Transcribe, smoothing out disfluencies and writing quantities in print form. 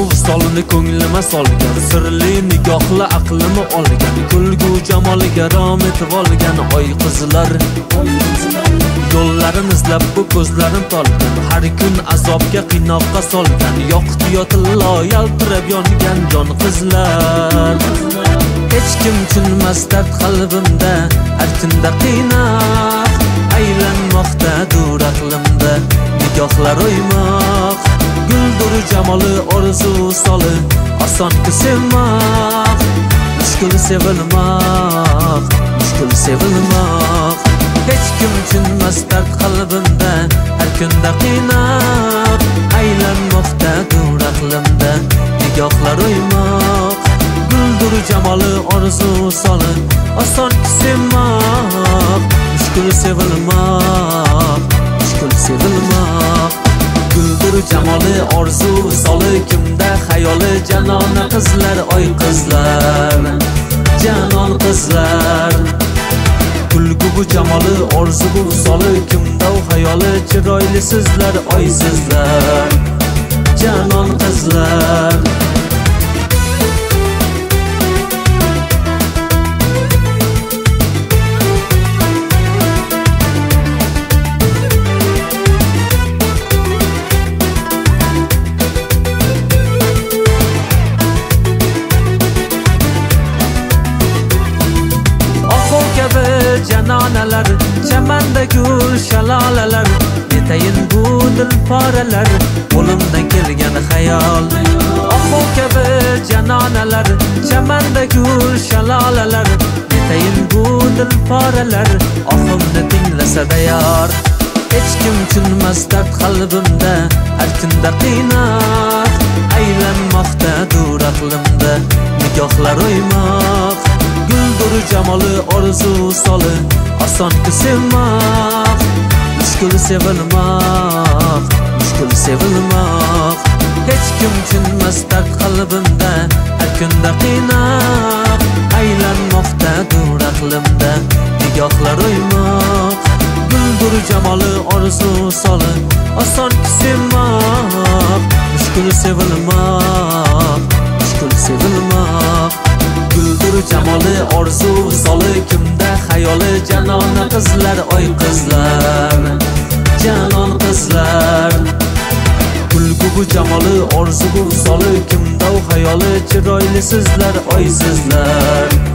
visolini ko'nglima solgan, sirli nigohla aqlimi olgan, kulgu jamoliga rom etib olgan oy qizlar. Yo'llarini izlab bu ko'zlarim tolgan, har kun azobga qiynoqqa solgan, yoqti tillo yaltirab yongan jon qizlar. Hech kim tushunmas dard qalbimda, har kunda qiynab aylanmoqdadir aqlimda, nigohlar o'ymoq, guldur jamoli orzu soli, osonki sevmoq, mushkul sevilmoq, mushkul sevilmoq. Hech kim tushunmas dard qalbimda, har kunda qiynab aylanmoqdadir aqlimda, nigohlar o'ymoq, guldur jamoli orzu soli, osonki sevmoq, mushkul sevilmoq, mushkul sevilmoq. Guldur jamoli orzu soli, kimda xayoli janona qizlar, oy qizlar, janon qizlar. Kulgu bu jamoli orzu bu soli, kimda u xayoli chiroyli sizlar, oy sizlar, janon qizlar. Janonalar, chamanda gul shalolalar, netayin bu dilporalar, qo'limdan kelgan xayol. Oqo kabi janonalar, chamanda gul shalolalar, netayin bu dilporalar, oqimni tinglasa yor. Hech kim tushunmas dard qalbimda, har kunda qiynab aylanmoqdadir aqlimda, nigohlar o'ymoq, guldur jamoli orzu soli, osonki sevmoq, mushkul sevilmoq, mushkul sevilmoq. Hech kim tushunmas dard qalbimda, har kunda qiynab aylanmoqdadir aqlimda, nigohlar o'ymoq, guldur jamoli orzu soli, osonki sevmoq, mushkul sevilmoq, mushkul sevilmoq. Guldur jamoli orzu soli, kimda xayoli janona qizlar, oy qizlar, janon qizlar. Kulgu bu jamoli orzu bu soli, kimda u xayoli chiroyli sizlar, oy sizlar,